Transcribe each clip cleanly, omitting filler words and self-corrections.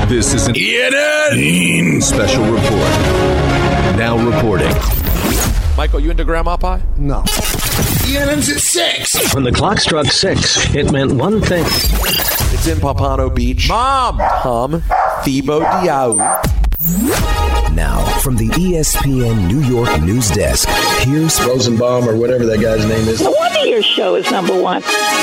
This is an ENN special report. Now reporting. Michael, you into grandma pie? No. ENN's at 6. When the clock struck 6, it meant one thing. It's in Pompano Beach. Mom! Tom Thibault Diaw. Now, from the ESPN New York news desk, here's Rosenbaum or whatever that guy's name is. No wonder your show is number one.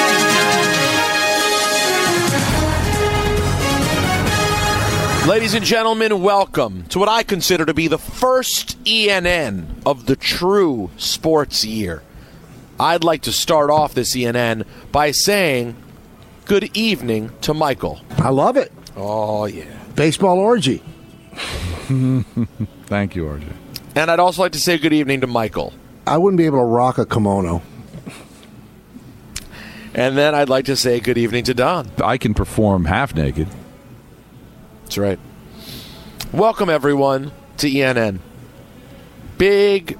Ladies and gentlemen, welcome to what I consider to be the first ENN of the true sports year. I'd like to start off this ENN by saying good evening to Michael. I love it. Oh, yeah. Baseball orgy. Thank you, RJ. And I'd also like to say good evening to Michael. I wouldn't be able to rock a kimono. And then I'd like to say good evening to Don. I can perform half naked. That's right. Welcome, everyone, to ENN. Big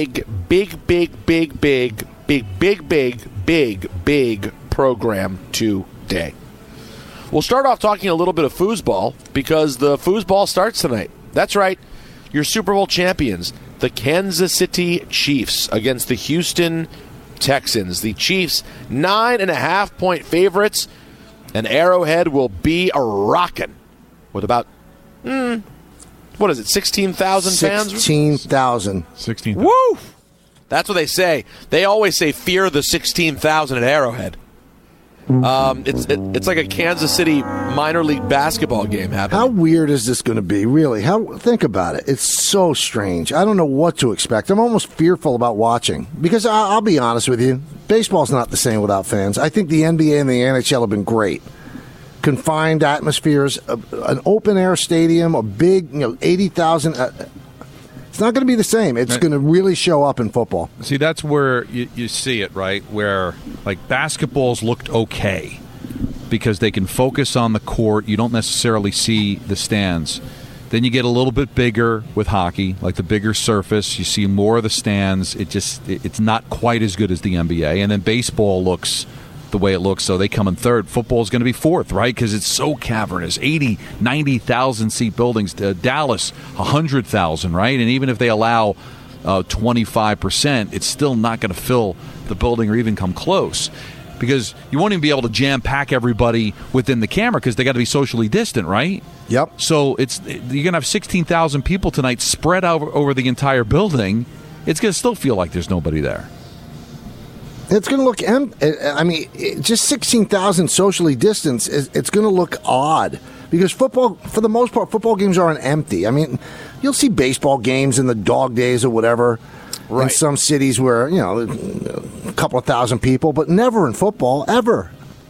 program today. We'll start off talking a little bit of foosball because the foosball starts tonight. That's right. Your Super Bowl champions, the Kansas City Chiefs against the Houston Texans. The Chiefs, 9.5-point favorites, and Arrowhead will be a-rockin' with about, what is it, 16,000 fans? 16,000. 16,000. Woo! That's what they say. They always say fear the 16,000 at Arrowhead. It's like a Kansas City minor league basketball game happening. How weird is this going to be, really? Think about it. It's so strange. I don't know what to expect. I'm almost fearful about watching because I'll be honest with you, baseball's not the same without fans. I think the NBA and the NHL have been great. Confined atmospheres, an open-air stadium, a big, 80,000. It's not going to be the same. It's going to really show up in football. See, that's where you see it, right? Where, like, basketball's looked okay because they can focus on the court. You don't necessarily see the stands. Then you get a little bit bigger with hockey, like the bigger surface. You see more of the stands. It's not quite as good as the NBA. And then baseball looks the way it looks, so they come in third. Football is going to be fourth, right? Because it's so cavernous. 80, 90,000 seat buildings. Dallas, 100,000, right? And even if they allow 25%, it's still not going to fill the building or even come close. Because you won't even be able to jam-pack everybody within the camera because they got to be socially distant, right? Yep. So you're going to have 16,000 people tonight spread out over the entire building. It's going to still feel like there's nobody there. It's going to look just 16,000 socially distanced. It's going to look odd because football, for the most part, football games aren't empty. I mean, you'll see baseball games in the dog days or whatever in some cities where, a couple of thousand people, but never in football, ever.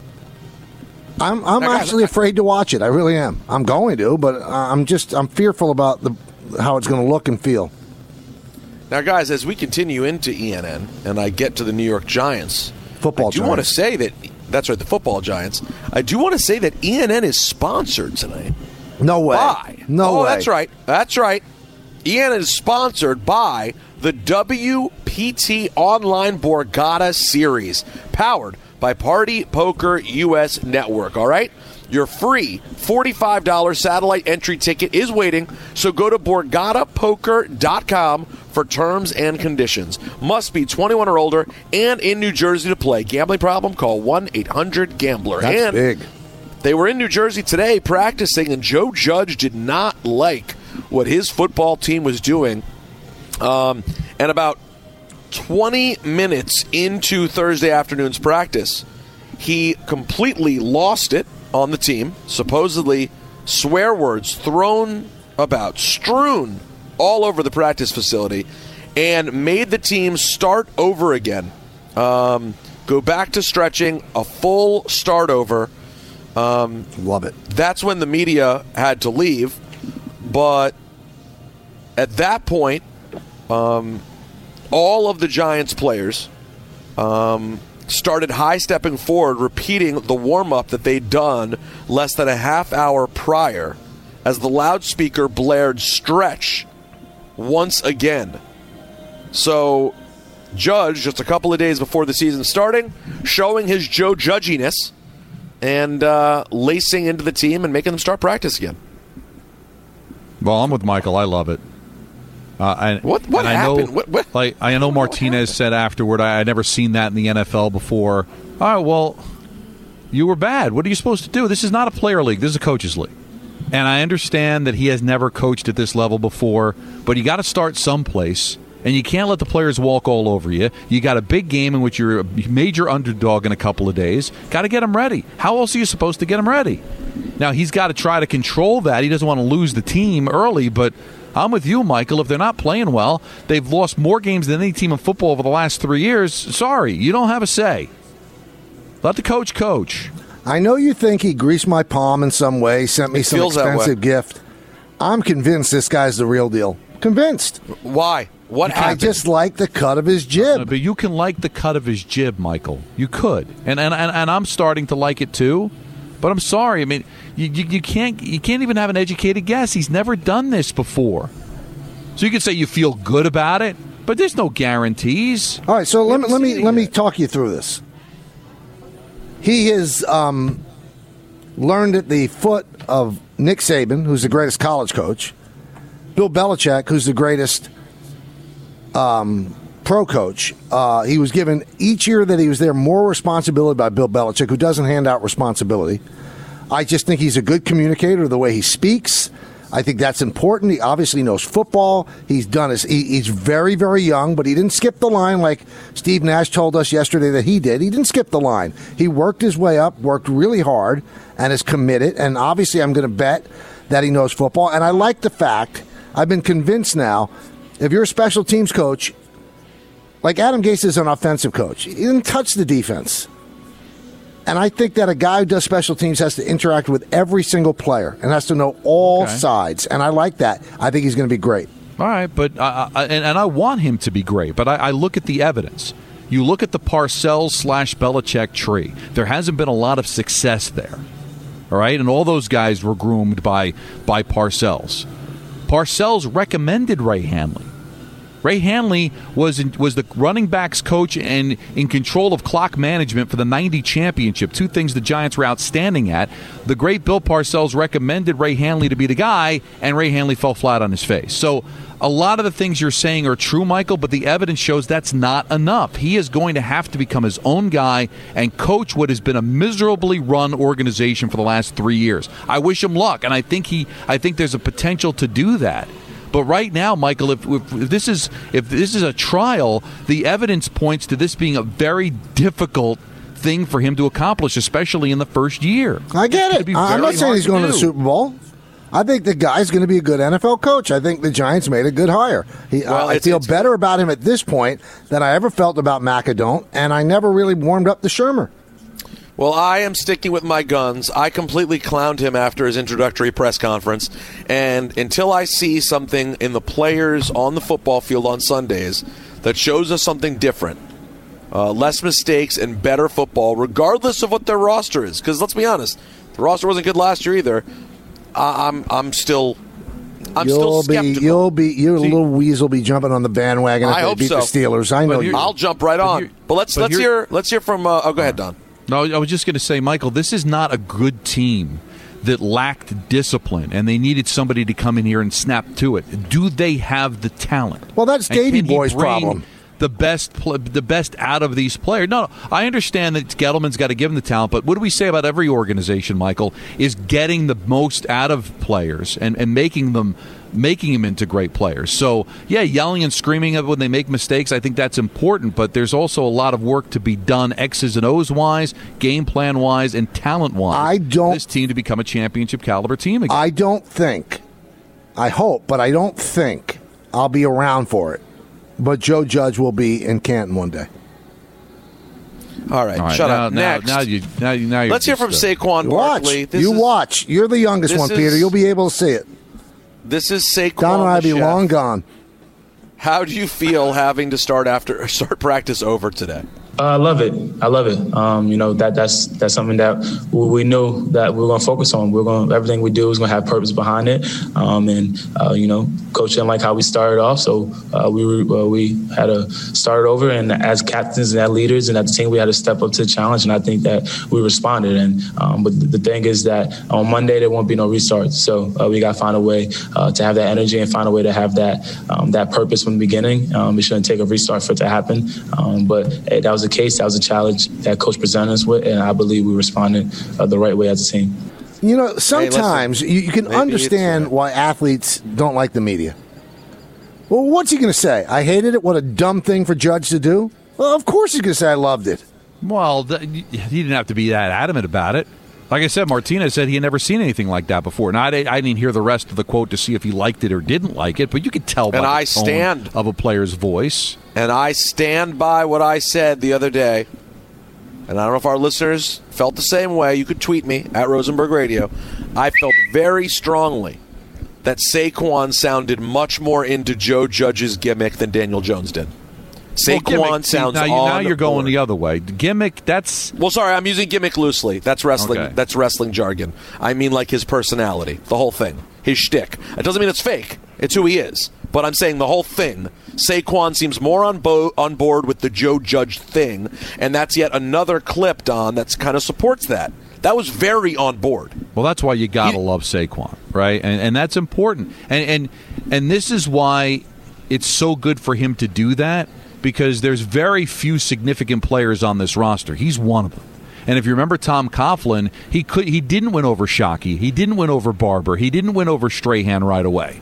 I'm actually afraid to watch it. I really am. I'm going to, but I'm fearful about how it's going to look and feel. Now, guys, as we continue into ENN and I get to the New York Giants, I do want to say that, that's right, the football Giants. I do want to say that ENN is sponsored tonight. No way. By, no way. That's right. That's right. ENN is sponsored by the WPT Online Borgata Series, powered by Party Poker US Network, all right? Your free $45 satellite entry ticket is waiting, so go to BorgataPoker.com for terms and conditions. Must be 21 or older and in New Jersey to play. Gambling problem? Call 1-800-GAMBLER. That's big. They were in New Jersey today practicing, and Joe Judge did not like what his football team was doing. And about 20 minutes into Thursday afternoon's practice, he completely lost it on the team. Supposedly swear words thrown about, strewn all over the practice facility, and made the team start over again. Go back to stretching, a full start over. Love it. That's when the media had to leave. But at that point, all of the Giants players started high-stepping forward, repeating the warm-up that they'd done less than a half hour prior as the loudspeaker blared stretch once again. So Judge, just a couple of days before the season starting, showing his Joe Judginess and lacing into the team and making them start practice again. Well, I'm with Michael. I love it. What happened? I know Martinez said afterward, I never seen that in the NFL before. All right, well, you were bad. What are you supposed to do? This is not a player league. This is a coaches league. And I understand that he has never coached at this level before, but you got to start someplace, and you can't let the players walk all over you. You got a big game in which you're a major underdog in a couple of days. Got to get them ready. How else are you supposed to get them ready? Now, he's got to try to control that. He doesn't want to lose the team early, but I'm with you, Michael. If they're not playing well, they've lost more games than any team in football over the last 3 years. Sorry, you don't have a say. Let the coach coach. I know you think he greased my palm in some way, sent me some expensive gift. I'm convinced this guy's the real deal. Convinced. Why? What happened? I just like the cut of his jib. But you can like the cut of his jib, Michael. You could. And I'm starting to like it too. But I'm sorry. I mean, you can't even have an educated guess. He's never done this before. So you can say you feel good about it, but there's no guarantees. All right, so let me talk you through this. He has learned at the foot of Nick Saban, who's the greatest college coach, Bill Belichick, who's the greatest pro coach. He was given each year that he was there more responsibility by Bill Belichick, who doesn't hand out responsibility. I just think he's a good communicator, the way he speaks. I think that's important. He obviously knows football. He's very, very young, but he didn't skip the line like Steve Nash told us yesterday that he did. He didn't skip the line. He worked his way up, worked really hard, and is committed. And obviously I'm going to bet that he knows football. And I like the fact, I've been convinced now, if you're a special teams coach, like Adam Gase is an offensive coach. He didn't touch the defense. And I think that a guy who does special teams has to interact with every single player and has to know all sides. And I like that. I think he's going to be great. All right, but I want him to be great. But I look at the evidence. You look at the Parcells/Belichick tree. There hasn't been a lot of success there. All right, and all those guys were groomed by Parcells. Parcells recommended Ray Handley. Ray Handley was the running backs coach and in control of clock management for the 90 championship, two things the Giants were outstanding at. The great Bill Parcells recommended Ray Handley to be the guy, and Ray Handley fell flat on his face. So a lot of the things you're saying are true, Michael, but the evidence shows that's not enough. He is going to have to become his own guy and coach what has been a miserably run organization for the last 3 years. I wish him luck, and I think there's a potential to do that. But right now, Michael, if this is a trial, the evidence points to this being a very difficult thing for him to accomplish, especially in the first year. I get it. I'm not saying he's going to the Super Bowl. I think the guy's going to be a good NFL coach. I think the Giants made a good hire. I feel better about him at this point than I ever felt about Macadon, and I never really warmed up to Shermer. Well, I am sticking with my guns. I completely clowned him after his introductory press conference, and until I see something in the players on the football field on Sundays that shows us something different, less mistakes and better football, regardless of what their roster is, because let's be honest, the roster wasn't good last year either. I'm still skeptical. Your little weasel be jumping on the bandwagon if they beat the Steelers. I know you. I'll jump right on. But let's hear from. Go ahead, Don. No, I was just going to say, Michael, this is not a good team that lacked discipline, and they needed somebody to come in here and snap to it. Do they have the talent? Well, that's Davey Boy's problem. The best out of these players. No, I understand that Gettleman's got to give them the talent, but what do we say about every organization, Michael, is getting the most out of players and making them into great players. So, yeah, yelling and screaming when they make mistakes, I think that's important, but there's also a lot of work to be done X's and O's wise, game plan wise, and talent wise. This team to become a championship caliber team again. I hope, but I don't think I'll be around for it. But Joe Judge will be in Canton one day. All right, shut up. Next. Now you're Let's hear from Saquon Barkley. Watch. You're the youngest one, Peter. You'll be able to see it. This is Saquon. Don and I be long gone. How do you feel having to start practice over today? I love it. That's something that we knew that we're going to focus on. Everything we do is going to have purpose behind it. Coach didn't like how we started off, so we had to start over. And as captains and as leaders and as a team, we had to step up to the challenge. And I think that we responded. But the thing is that on Monday there won't be no restart. So we got to find a way to have that energy and find a way to have that purpose from the beginning. We shouldn't take a restart for it to happen. But that was the case. That was a challenge that Coach presented us with, and I believe we responded the right way as a team. Sometimes you can understand why athletes don't like the media. Well, what's he going to say? I hated it? What a dumb thing for Judge to do? Well, of course he's going to say I loved it. Well, he didn't have to be that adamant about it. Like I said, Martinez said he had never seen anything like that before. Now, I didn't hear the rest of the quote to see if he liked it or didn't like it, but you could tell by the tone of a player's voice. And I stand by what I said the other day. And I don't know if our listeners felt the same way. You could tweet me at Rosenberg Radio. I felt very strongly that Saquon sounded much more into Joe Judge's gimmick than Daniel Jones did. Saquon sounds now you're going the other way. Gimmick, that's... Well, sorry, I'm using gimmick loosely. That's wrestling. Okay. That's wrestling jargon. I mean like his personality, the whole thing, his shtick. It doesn't mean it's fake. It's who he is. But I'm saying the whole thing. Saquon seems more on board with the Joe Judge thing, and that's yet another clip, Don, that kind of supports that. That was very on board. Well, that's why you got to love Saquon, right? And that's important. And this is why it's so good for him to do that, because there's very few significant players on this roster. He's one of them. And if you remember Tom Coughlin, he didn't win over Shockey. He didn't win over Barber. He didn't win over Strahan right away.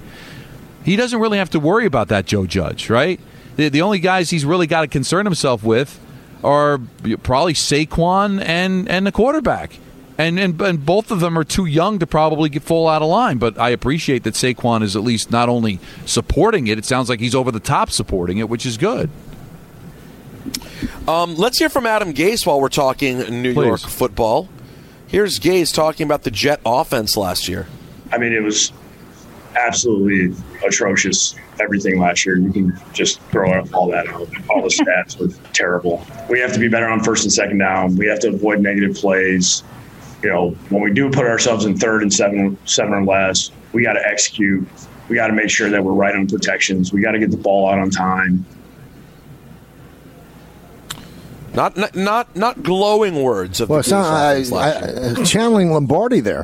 He doesn't really have to worry about that, Joe Judge, right? The only guys he's really got to concern himself with are probably Saquon and the quarterback. And both of them are too young to probably get full out of line. But I appreciate that Saquon is at least not only supporting it, it sounds like he's over the top supporting it, which is good. Let's hear from Adam Gase while we're talking New York football. Here's Gase talking about the Jet offense last year. I mean, it was absolutely atrocious, everything last year. You can just throw all that out. All the stats were terrible. We have to be better on first and second down. We have to avoid negative plays. When we do put ourselves in third and seven or less, we got to execute. We got to make sure that we're right on protections. We got to get the ball out on time. Not glowing words of the Goose channeling Lombardi there.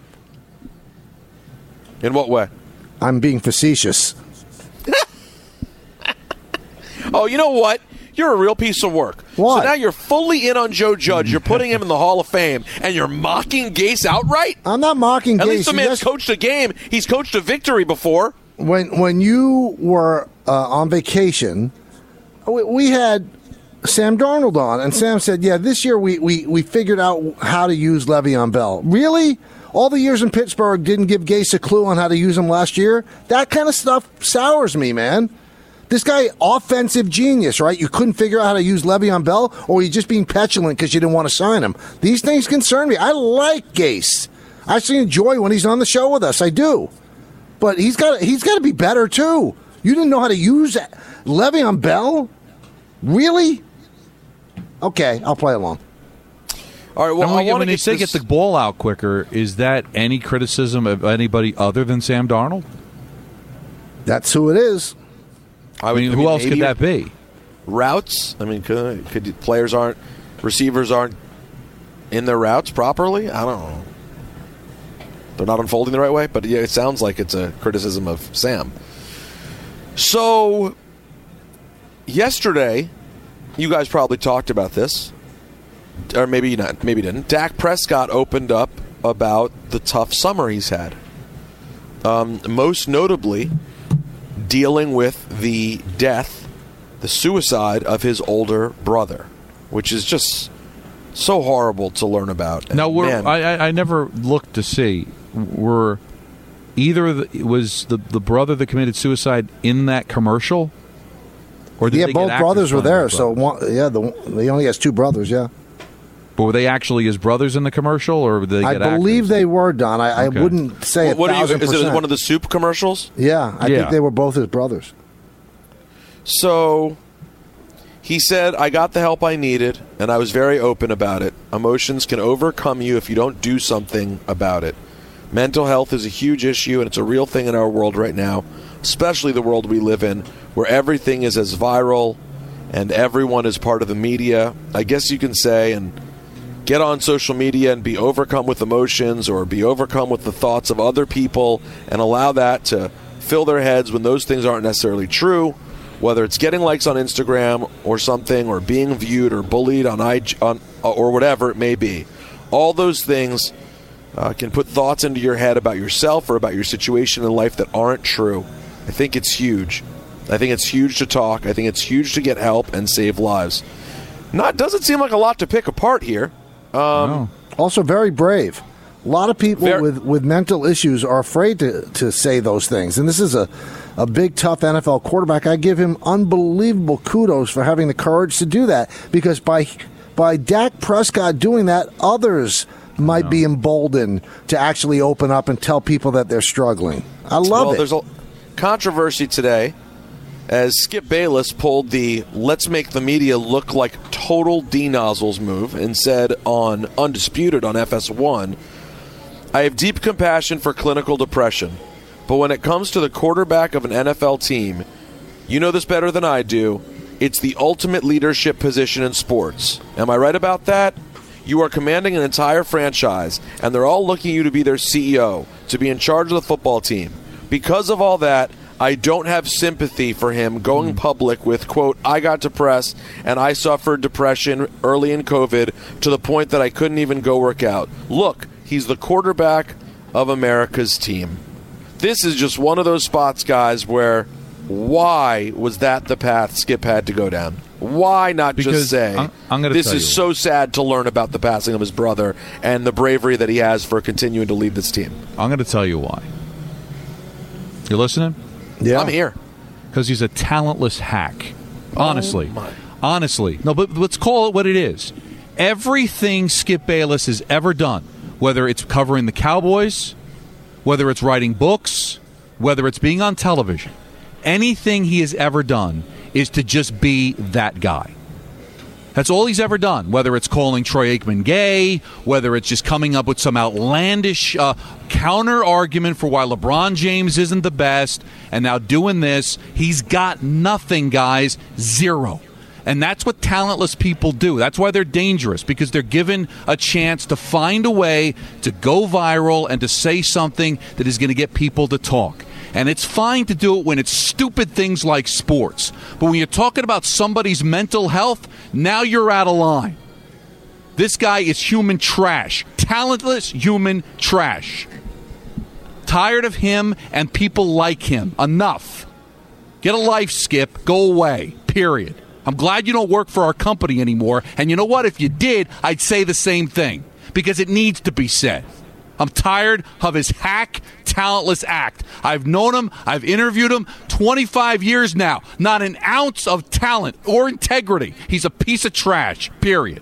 In what way? I'm being facetious. Oh, you know what? You're a real piece of work. What? So now you're fully in on Joe Judge. You're putting him in the Hall of Fame, and you're mocking Gase outright? I'm not mocking Gase. At least the man's coached a game. He's coached a victory before. When you were on vacation, we had Sam Darnold on, and Sam said, yeah, this year we figured out how to use Le'Veon Bell. Really? All the years in Pittsburgh didn't give Gase a clue on how to use him last year? That kind of stuff sours me, man. This guy, offensive genius, right? You couldn't figure out how to use Le'Veon Bell, or you just being petulant because you didn't want to sign him. These things concern me. I like Gase. I actually enjoy when he's on the show with us. I do. But he's got to be better, too. You didn't know how to use Le'Veon Bell? Really? Okay, I'll play along. All right, well, when they say get the ball out quicker, is that any criticism of anybody other than Sam Darnold? That's who it is. Who else could that be? Routes? I mean, receivers aren't in their routes properly? I don't know. They're not unfolding the right way, but yeah, it sounds like it's a criticism of Sam. So, yesterday, you guys probably talked about this, or maybe not, maybe didn't. Dak Prescott opened up about the tough summer he's had. Most notably, dealing with the suicide of his older brother, which is just so horrible to learn about. Now, I never looked to see, was the brother that committed suicide in that commercial? Or did both brothers were there. So he only has two brothers. Yeah, but were they actually his brothers in the commercial, or did they get I believe they were, Don. I wouldn't say 1,000%. Is it one of the soup commercials? Yeah, I think they were both his brothers. So He said, I got the help I needed, and I was very open about it. Emotions can overcome you if you don't do something about it. Mental health is a huge issue, and it's a real thing in our world right now, especially the world we live in, where everything is as viral and everyone is part of the media, I guess you can say, and get on social media and be overcome with emotions or be overcome with the thoughts of other people and allow that to fill their heads when those things aren't necessarily true, whether it's getting likes on Instagram or something, or being viewed or bullied on IG, or whatever it may be. All those things can put thoughts into your head about yourself or about your situation in life that aren't true. I think it's huge. I think it's huge to talk. I think it's huge to get help and save lives. Doesn't seem like a lot to pick apart here. No. Also very brave. A lot of people with mental issues are afraid to say those things. And this is a big, tough NFL quarterback. I give him unbelievable kudos for having the courage to do that, because by Dak Prescott doing that, others might be emboldened to actually open up and tell people that they're struggling. I love it. There's a controversy today as Skip Bayless pulled the let's make the media look like total D-nozzles move and said on Undisputed on FS1, I have deep compassion for clinical depression, but when it comes to the quarterback of an NFL team, you know this better than I do, it's the ultimate leadership position in sports. Am I right about that? You are commanding an entire franchise, and they're all looking at you to be their CEO, to be in charge of the football team. Because of all that, I don't have sympathy for him going public with, quote, I got depressed and I suffered depression early in COVID to the point that I couldn't even go work out. Look, he's the quarterback of America's team. This is just one of those spots, guys, where why was that the path Skip had to go down? Why not just say, this is so sad to learn about the passing of his brother and the bravery that he has for continuing to lead this team? I'm going to tell you why. You listening? Yeah. I'm here. Because he's a talentless hack. Honestly. Honestly. No, but let's call it what it is. Everything Skip Bayless has ever done, whether it's covering the Cowboys, whether it's writing books, whether it's being on television, anything he has ever done is to just be that guy. That's all he's ever done, whether it's calling Troy Aikman gay, whether it's just coming up with some outlandish counter-argument for why LeBron James isn't the best, and now doing this. He's got nothing, guys. Zero. And that's what talentless people do. That's why they're dangerous, because they're given a chance to find a way to go viral and to say something that is going to get people to talk. And it's fine to do it when it's stupid things like sports. But when you're talking about somebody's mental health, now you're out of line. This guy is human trash. Talentless human trash. Tired of him and people like him. Enough. Get a life, Skip. Go away. Period. I'm glad you don't work for our company anymore. And you know what? If you did, I'd say the same thing. Because it needs to be said. I'm tired of his hack, talentless act. I've known him. I've interviewed him 25 years now. Not an ounce of talent or integrity. He's a piece of trash, period.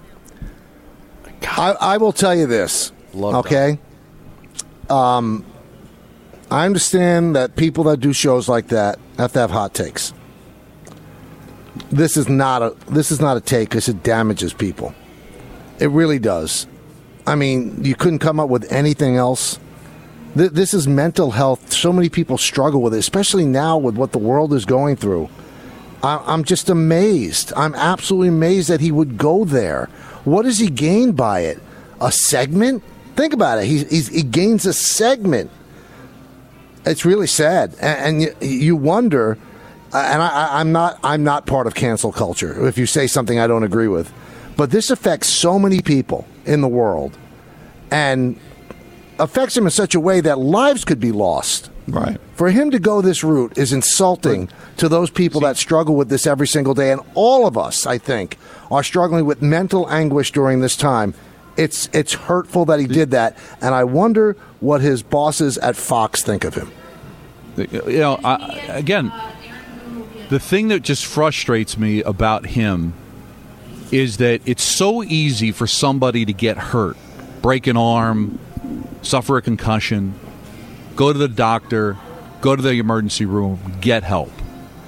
I will tell you this, okay? I understand that people that do shows like that have to have hot takes. This is not a take because it damages people. It really does. I mean, you couldn't come up with anything else. This is mental health. So many people struggle with it, especially now with what the world is going through. I'm just amazed. I'm absolutely amazed that he would go there. What does he gain by it? A segment? Think about it. He gains a segment. It's really sad, and you wonder. And I'm not part of cancel culture. If you say something I don't agree with, but this affects so many people in the world, and affects them in such a way that lives could be lost. Right. For him to go this route is insulting to those people that struggle with this every single day, and all of us, I think, are struggling with mental anguish during this time. It's hurtful that he did that, and I wonder what his bosses at Fox think of him. You know, again, the thing that just frustrates me about him is that it's so easy for somebody to get hurt, break an arm, suffer a concussion, go to the doctor, go to the emergency room, get help.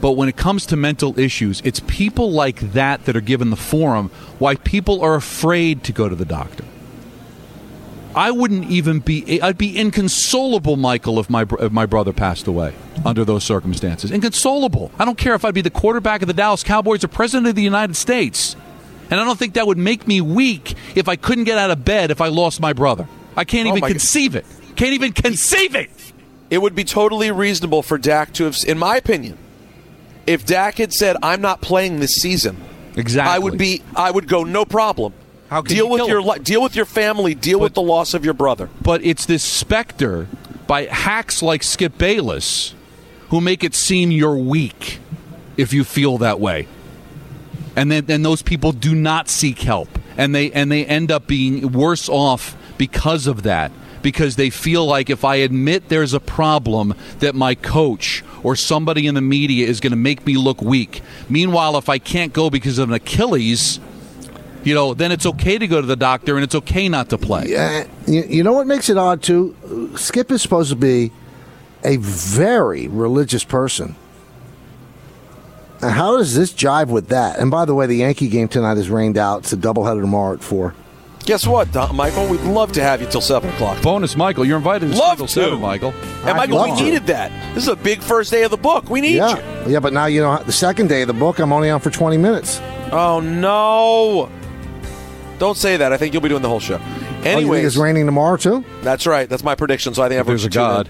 But when it comes to mental issues, it's people like that are given the forum why people are afraid to go to the doctor. I'd be inconsolable, Michael, if my brother passed away under those circumstances. Inconsolable. I don't care if I'd be the quarterback of the Dallas Cowboys or president of the United States. And I don't think that would make me weak if I couldn't get out of bed if I lost my brother. I can't even conceive it. Can't even conceive it. It would be totally reasonable for Dak to have, in my opinion, if Dak had said, I'm not playing this season, exactly, I would go, no problem. How can deal with your family, deal with the loss of your brother. But it's this specter by hacks like Skip Bayless who make it seem you're weak if you feel that way. And then those people do not seek help. And they end up being worse off because of that. Because they feel like if I admit there's a problem that my coach or somebody in the media is going to make me look weak. Meanwhile, if I can't go because of an Achilles, then it's okay to go to the doctor and it's okay not to play. Yeah, you know what makes it odd, too? Skip is supposed to be a very religious person. How does this jive with that? And by the way, the Yankee game tonight is rained out. It's a doubleheader tomorrow at 4. Guess what, Michael? We'd love to have you till 7 o'clock. Bonus, Michael. You're invited to love till to. 7, Michael. And, Michael, we needed that. This is a big first day of the book. We need you. Yeah, but now, the second day of the book, I'm only on for 20 minutes. Oh, no. Don't say that. I think you'll be doing the whole show. Anyway, you think it's raining tomorrow, too? That's right. That's my prediction, so I think everyone's there's a God.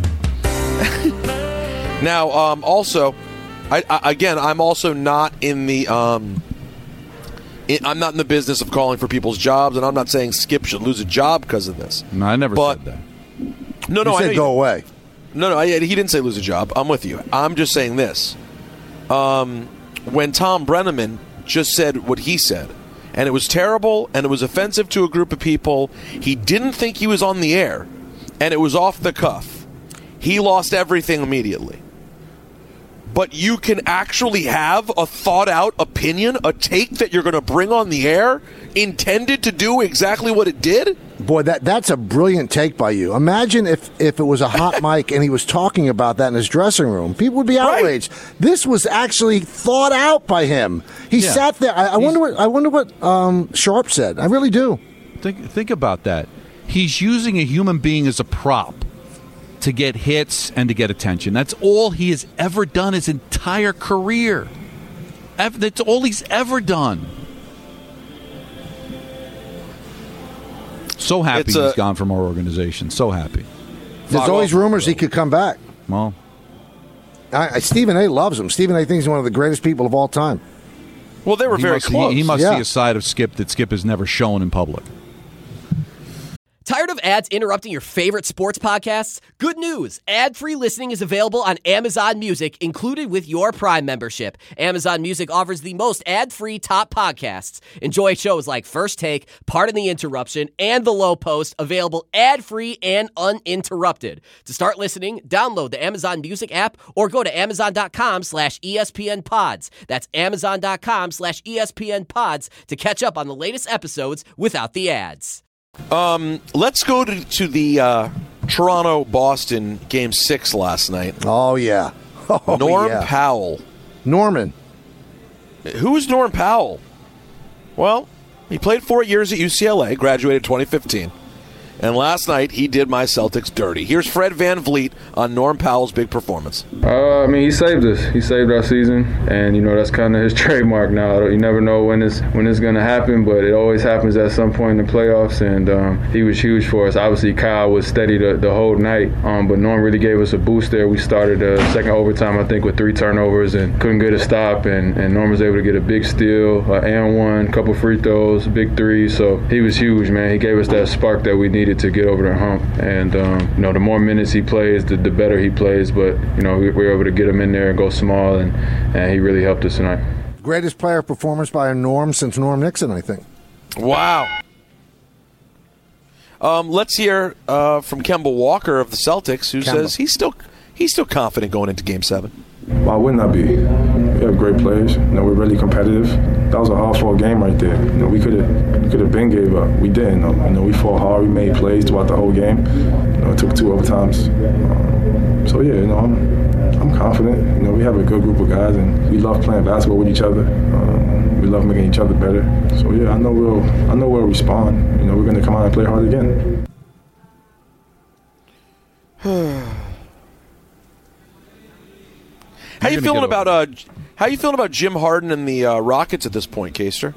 Now, also, I'm also not in the... I'm not in the business of calling for people's jobs, and I'm not saying Skip should lose a job because of this. No, I never said that. No, he said go away. No, he didn't say lose a job. I'm with you. I'm just saying this. When Tom Brenneman just said what he said, and it was terrible, and it was offensive to a group of people, he didn't think he was on the air, and it was off the cuff. He lost everything immediately. But you can actually have a thought-out opinion, a take that you're going to bring on the air, intended to do exactly what it did? Boy, that's a brilliant take by you. Imagine if it was a hot mic and he was talking about that in his dressing room. People would be outraged. Right. This was actually thought out by him. He sat there. I wonder what Sharp said. I really do. Think about that. He's using a human being as a prop to get hits and to get attention. That's all he has ever done his entire career. That's all he's ever done. So happy he's gone from our organization. So happy. There's always rumors he could come back. Well, Stephen A. loves him. Stephen A. thinks he's one of the greatest people of all time. Well, they were very close. He must see a side of Skip that Skip has never shown in public. Tired of ads interrupting your favorite sports podcasts? Good news! Ad-free listening is available on Amazon Music, included with your Prime membership. Amazon Music offers the most ad-free top podcasts. Enjoy shows like First Take, Pardon the Interruption, and The Low Post, available ad-free and uninterrupted. To start listening, download the Amazon Music app or go to amazon.com/ESPNpods. That's amazon.com/ESPNpods to catch up on the latest episodes without the ads. Let's go to the Toronto-Boston Game 6 last night. Oh, yeah. Norm Powell. Norman. Who is Norm Powell? Well, he played 4 years at UCLA, graduated 2015. And last night, he did my Celtics dirty. Here's Fred VanVleet on Norm Powell's big performance. He saved us. He saved our season, and that's kind of his trademark now. You never know when it's going to happen, but it always happens at some point in the playoffs, and he was huge for us. Obviously, Kyle was steady the whole night, but Norm really gave us a boost there. We started the second overtime, I think, with 3 turnovers and couldn't get a stop, and Norm was able to get a big steal, and one, couple free throws, big 3, so he was huge, man. He gave us that spark that we needed to get over the hump, and the more minutes he plays, the better he plays. But we were able to get him in there and go small, and he really helped us tonight. Greatest player performance by a Norm since Norm Nixon, I think. Wow. Let's hear from Kemba Walker of the Celtics, who says he's still confident going into Game 7. Why wouldn't I be? We have great players. We're really competitive. That was a hard-fought game right there. We could have been gave up. We didn't. We fought hard. We made plays throughout the whole game. It took 2 overtimes. I'm confident. You know, we have a good group of guys, and we love playing basketball with each other. We love making each other better. So yeah, I know we'll respond. You know, we're going to come out and play hard again. How you feeling about Jim Harden and the Rockets at this point, Caster?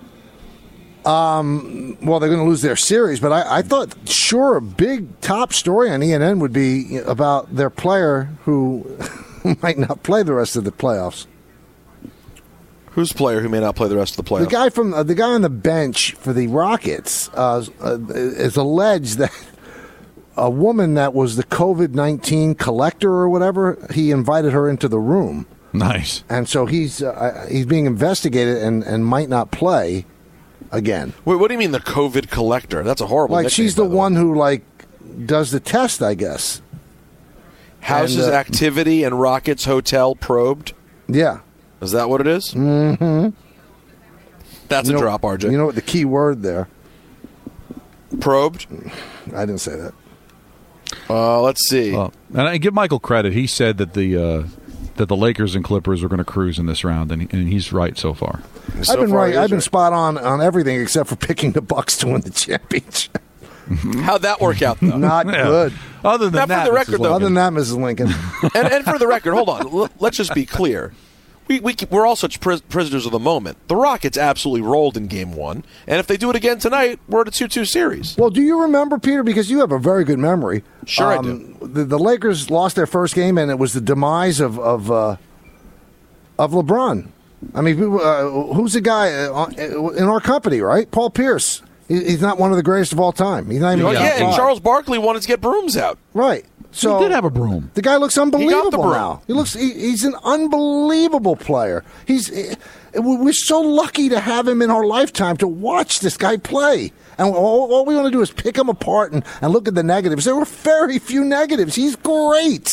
Well, they're going to lose their series, but I thought, sure, a big top story on ENN would be about their player who might not play the rest of the playoffs. Whose player who may not play the rest of the playoffs? The guy on the bench for the Rockets is alleged that a woman that was the COVID-19 collector or whatever, he invited her into the room. Nice. And so he's being investigated and might not play again. Wait, what do you mean the COVID collector? That's a horrible nickname, she's the one who does the test, I guess. Houses activity and Rockets hotel probed? Yeah. Is that what it is? Mm-hmm. That's a drop, RJ. You know what the key word there? Probed? I didn't say that. Let's see. And I give Michael credit. He said that the Lakers and Clippers are going to cruise in this round, and he's right so far. I've been right. I've been spot on everything except for picking the Bucks to win the championship. How'd that work out, though? Not good. Other than that, for the record, though. Other than that, Mrs. Lincoln. and for the record, hold on. Let's just be clear. We're all such prisoners of the moment. The Rockets absolutely rolled in Game 1, and if they do it again tonight, we're at a 2-2 series. Well, do you remember, Peter, because you have a very good memory. Sure I do. The Lakers lost their first game, and it was the demise of LeBron. I mean, who's the guy in our company, right? Paul Pierce. He's not one of the greatest of all time. He's not even and Charles Barkley wanted to get brooms out. Right. So he did have a broom. The guy looks unbelievable broom. now. He's an unbelievable player. We're so lucky to have him in our lifetime to watch this guy play. And all we want to do is pick him apart and look at the negatives. There were very few negatives. He's great.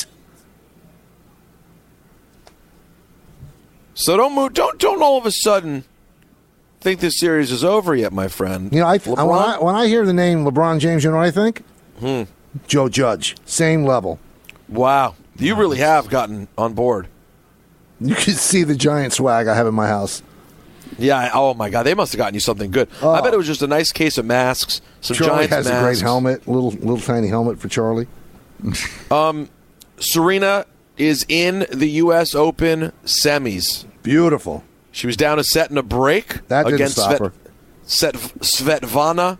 So don't all of a sudden think this series is over yet, my friend. You know, when I hear the name LeBron James, you know what I think? Joe Judge, same level. Wow, you really have gotten on board. You can see the giant swag I have in my house. Yeah. Oh my God, they must have gotten you something good. I bet it was just a nice case of masks. Some Charlie Giants has masks. a great helmet, little tiny helmet for Charlie. Serena is in the U.S. Open semis. Beautiful. She was down a set in a break that against stop her. Svetlana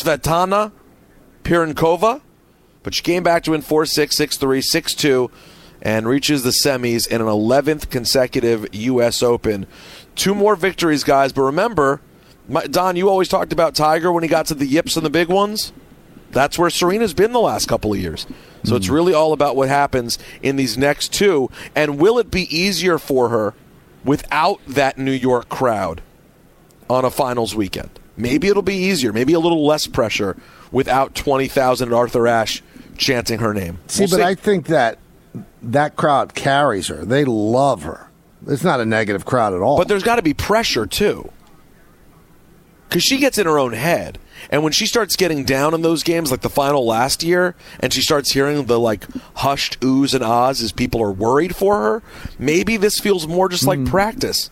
Pirinkova, but she came back to win 4-6, 6-3, 6-2, and reaches the semis in an 11th consecutive U.S. Open. 2 more victories, guys, but remember, Don, you always talked about Tiger when he got to the yips and the big ones. That's where Serena's been the last couple of years. So it's really all about what happens in these next 2, and will it be easier for her without that New York crowd on a finals weekend? Maybe it'll be easier, maybe a little less pressure without 20,000 at Arthur Ashe chanting her name. But I think that crowd carries her. They love her. It's not a negative crowd at all. But there's got to be pressure, too. Because she gets in her own head. And when she starts getting down in those games, like the final last year, and she starts hearing the, hushed oohs and ahs as people are worried for her, maybe this feels more just like practice.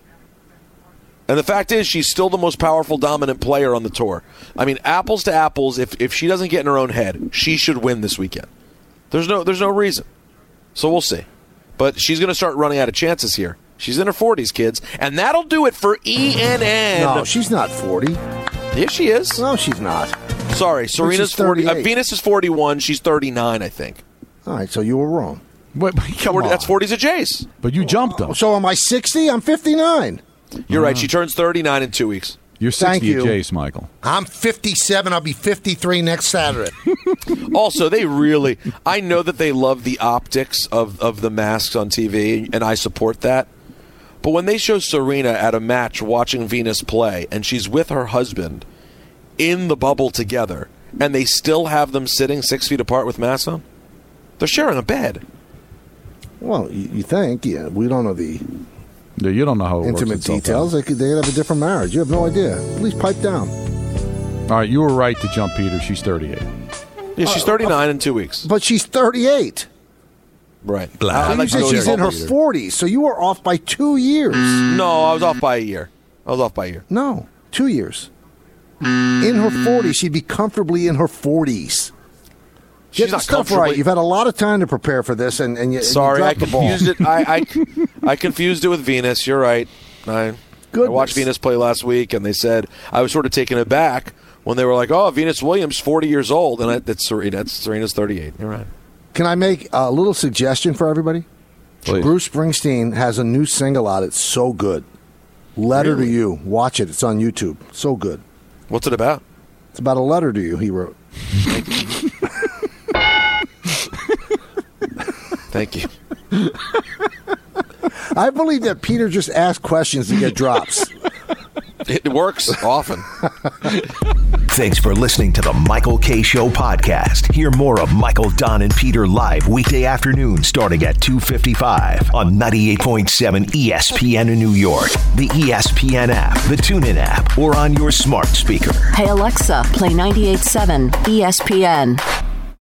And the fact is, she's still the most powerful, dominant player on the tour. I mean, apples to apples, if she doesn't get in her own head, she should win this weekend. There's no reason. So we'll see. But she's going to start running out of chances here. She's in her 40s, kids. And that'll do it for ENN. No, she's not 40. Yeah, she is. No, she's not. Sorry, Serena's 40. Venus is 41. She's 39, I think. All right, so you were wrong. Wait, come on. That's 40's a Jace. But you jumped them. So am I 60? I'm 59. You're right. She turns 39 in 2 weeks. You're 60 at Jace, Michael. I'm 57. I'll be 53 next Saturday. Also, I know that they love the optics of the masks on TV, and I support that. But when they show Serena at a match watching Venus play, and she's with her husband in the bubble together, and they still have them sitting 6 feet apart with masks on, they're sharing a bed. Well, you think. Yeah, we don't know the you don't know how it intimate details. They'd have a different marriage. You have no idea. Please pipe down. All right, you were right to jump Peter. She's 38. Yeah, she's 39 in 2 weeks. But she's 38. Right. You said she's in her 40s, so you were off by 2 years. No, I was off by a year. No, 2 years. In her 40s, she'd be comfortably in her 40s. Get the stuff right. You've had a lot of time to prepare for this, and you Sorry, I dropped the ball. confused it. I confused it with Venus. You're right. I watched Venus play last week, and they said I was sort of taken aback when they were like, "Oh, Venus Williams, 40 years old," and that's Serena. Serena's 38. You're right. Can I make a little suggestion for everybody? Please. Bruce Springsteen has a new single out. It's so good. Letter to You. Watch it. It's on YouTube. So good. What's it about? It's about a letter to you he wrote. Thank you. I believe that Peter just asked questions to get drops. It works often. Thanks for listening to the Michael Kay Show podcast. Hear more of Michael, Don, and Peter live weekday afternoon starting at 2:55 on 98.7 ESPN in New York, the ESPN app, the TuneIn app, or on your smart speaker. Hey Alexa, play 98.7 ESPN.